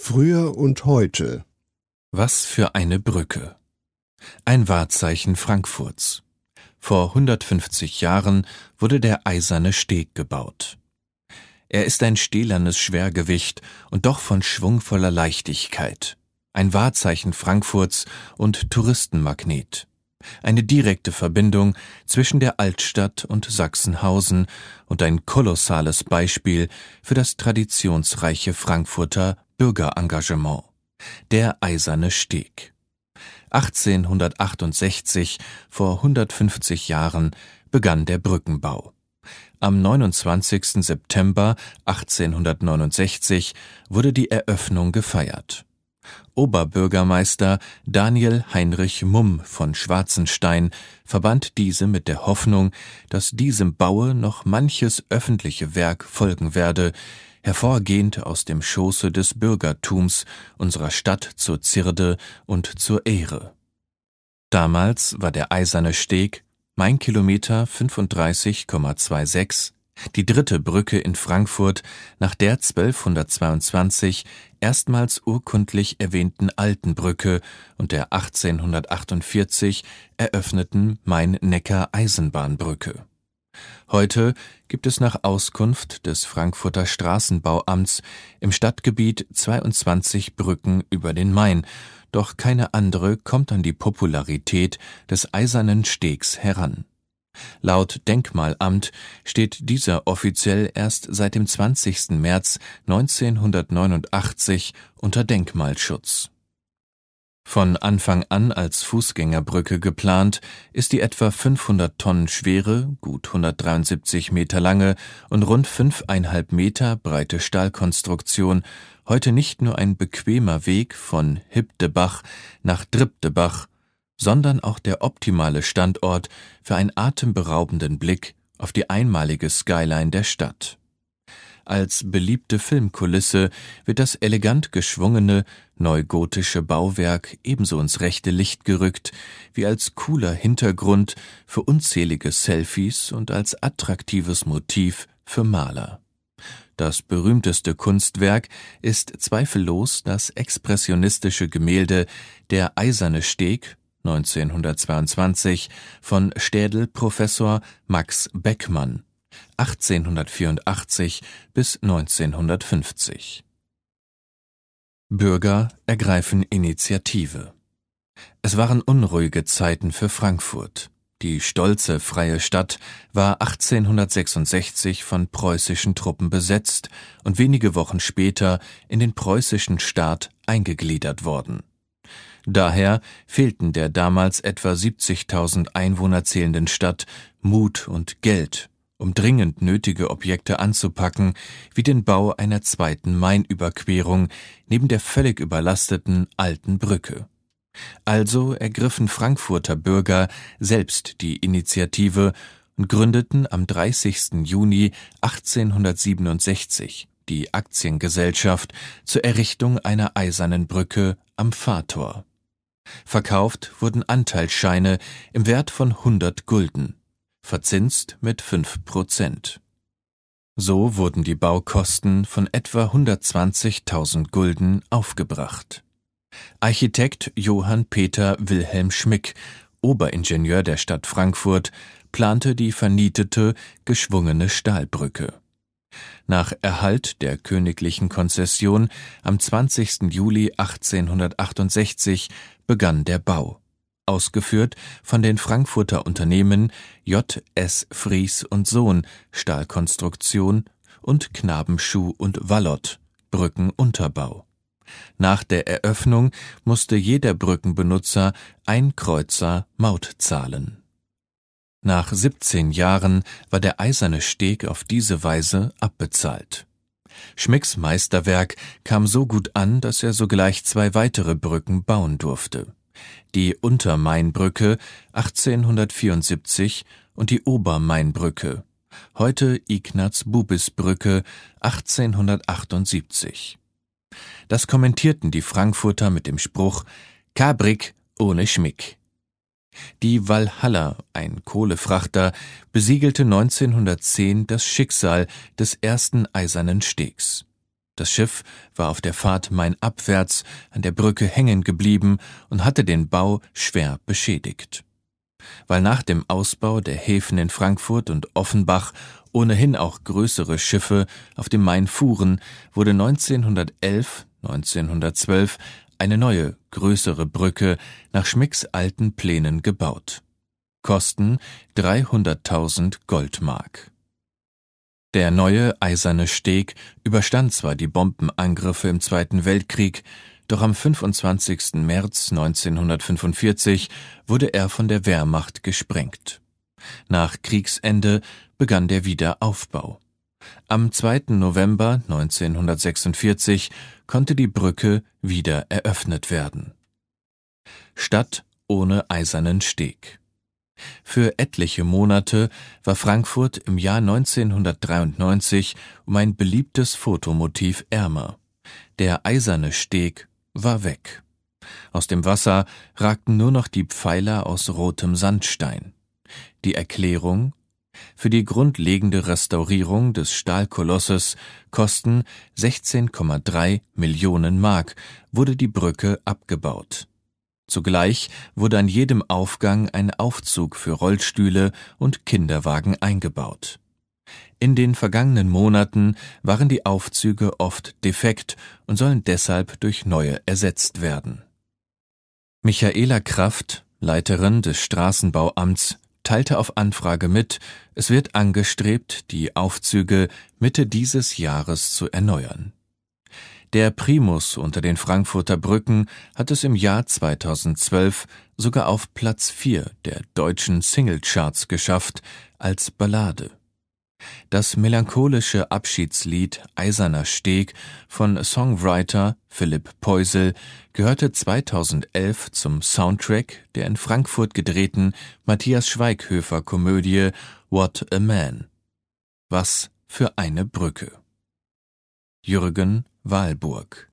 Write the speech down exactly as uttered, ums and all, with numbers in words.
Früher und heute. Was für eine Brücke. Ein Wahrzeichen Frankfurts. Vor hundertfünfzig Jahren wurde der Eiserne Steg gebaut. Er ist ein stählernes Schwergewicht und doch von schwungvoller Leichtigkeit. Ein Wahrzeichen Frankfurts und Touristenmagnet. Eine direkte Verbindung zwischen der Altstadt und Sachsenhausen und ein kolossales Beispiel für das traditionsreiche Frankfurter Bürgerengagement. Der Eiserne Steg. achtzehnhundertachtundsechzig, vor hundertfünfzig Jahren, begann der Brückenbau. Am neunundzwanzigsten September achtzehnhundertneunundsechzig wurde die Eröffnung gefeiert. Oberbürgermeister Daniel Heinrich Mumm von Schwarzenstein verband diese mit der Hoffnung, dass diesem Baue noch manches öffentliche Werk folgen werde, hervorgehend aus dem Schoße des Bürgertums unserer Stadt zur Zierde und zur Ehre. Damals war der Eiserne Steg, Main-Kilometer fünfunddreißig Komma sechsundzwanzig, die dritte Brücke in Frankfurt nach der zwölfhundertzweiundzwanzig erstmals urkundlich erwähnten Alten Brücke und der achtzehnhundertachtundvierzig eröffneten Main-Neckar-Eisenbahnbrücke. Heute gibt es nach Auskunft des Frankfurter Straßenbauamts im Stadtgebiet zweiundzwanzig Brücken über den Main, doch keine andere kommt an die Popularität des Eisernen Stegs heran. Laut Denkmalamt steht dieser offiziell erst seit dem zwanzigsten März neunzehnhundertneunundachtzig unter Denkmalschutz. Von Anfang an als Fußgängerbrücke geplant, ist die etwa fünfhundert Tonnen schwere, gut hundertdreiundsiebzig Meter lange und rund fünfeinhalb Meter breite Stahlkonstruktion heute nicht nur ein bequemer Weg von Hipdebach nach Dribdebach, sondern auch der optimale Standort für einen atemberaubenden Blick auf die einmalige Skyline der Stadt. Als beliebte Filmkulisse wird das elegant geschwungene, neugotische Bauwerk ebenso ins rechte Licht gerückt, wie als cooler Hintergrund für unzählige Selfies und als attraktives Motiv für Maler. Das berühmteste Kunstwerk ist zweifellos das expressionistische Gemälde Der Eiserne Steg neunzehnhundertzweiundzwanzig von Städel-Professor Max Beckmann achtzehnhundertvierundachtzig bis neunzehnhundertfünfzig. Bürger ergreifen Initiative. Es waren unruhige Zeiten für Frankfurt. Die stolze freie Stadt war achtzehnhundertsechsundsechzig von preußischen Truppen besetzt und wenige Wochen später in den preußischen Staat eingegliedert worden. Daher fehlten der damals etwa siebzigtausend Einwohner zählenden Stadt Mut und Geld, um dringend nötige Objekte anzupacken, wie den Bau einer zweiten Mainüberquerung neben der völlig überlasteten Alten Brücke. Also ergriffen Frankfurter Bürger selbst die Initiative und gründeten am dreißigsten Juni achtzehnhundertsiebenundsechzig die Aktiengesellschaft zur Errichtung einer eisernen Brücke am Fahrtor. Verkauft wurden Anteilsscheine im Wert von hundert Gulden, verzinst mit fünf Prozent. So wurden die Baukosten von etwa hundertzwanzigtausend Gulden aufgebracht. Architekt Johann Peter Wilhelm Schmick, Oberingenieur der Stadt Frankfurt, plante die vernietete, geschwungene Stahlbrücke. Nach Erhalt der königlichen Konzession am zwanzigsten Juli achtzehnhundertachtundsechzig begann der Bau, ausgeführt von den Frankfurter Unternehmen J S Fries und Sohn Stahlkonstruktion und Knabenschuh und Wallott Brückenunterbau. Nach der Eröffnung musste jeder Brückenbenutzer ein Kreuzer Maut zahlen. Nach siebzehn Jahren war der Eiserne Steg auf diese Weise abbezahlt. Schmicks Meisterwerk kam so gut an, dass er sogleich zwei weitere Brücken bauen durfte. Die Untermainbrücke achtzehnhundertvierundsiebzig und die Obermainbrücke, heute Ignaz-Bubis-Brücke achtzehnhundertachtundsiebzig. Das kommentierten die Frankfurter mit dem Spruch »Kabrik ohne Schmick«. Die Walhalla, ein Kohlefrachter, besiegelte neunzehnhundertzehn das Schicksal des ersten Eisernen Stegs. Das Schiff war auf der Fahrt mainabwärts an der Brücke hängen geblieben und hatte den Bau schwer beschädigt. Weil nach dem Ausbau der Häfen in Frankfurt und Offenbach ohnehin auch größere Schiffe auf dem Main fuhren, wurde neunzehnhundertelf, neunzehnhundertzwölf eine neue, größere Brücke nach Schmicks alten Plänen gebaut. Kosten dreihunderttausend Goldmark. Der neue eiserne Steg überstand zwar die Bombenangriffe im Zweiten Weltkrieg, doch am fünfundzwanzigsten März neunzehnhundertfünfundvierzig wurde er von der Wehrmacht gesprengt. Nach Kriegsende begann der Wiederaufbau. Am zweiten November neunzehnhundertsechsundvierzig konnte die Brücke wieder eröffnet werden. Stadt ohne eisernen Steg. Für etliche Monate war Frankfurt im Jahr neunzehnhundertdreiundneunzig um ein beliebtes Fotomotiv ärmer. Der eiserne Steg war weg. Aus dem Wasser ragten nur noch die Pfeiler aus rotem Sandstein. Die Erklärung: Für die grundlegende Restaurierung des Stahlkolosses, Kosten sechzehn Komma drei Millionen Mark, wurde die Brücke abgebaut. Zugleich wurde an jedem Aufgang ein Aufzug für Rollstühle und Kinderwagen eingebaut. In den vergangenen Monaten waren die Aufzüge oft defekt und sollen deshalb durch neue ersetzt werden. Michaela Kraft, Leiterin des Straßenbauamts, teilte auf Anfrage mit, es wird angestrebt, die Aufzüge Mitte dieses Jahres zu erneuern. Der Primus unter den Frankfurter Brücken hat es im Jahr zweitausendzwölf sogar auf Platz vier der deutschen Singlecharts geschafft, als Ballade. Das melancholische Abschiedslied »Eiserner Steg« von Songwriter Philipp Poisel gehörte zweitausendelf zum Soundtrack der in Frankfurt gedrehten Matthias Schweighöfer-Komödie »What a Man«. Was für eine Brücke. Jürgen Wahlburg.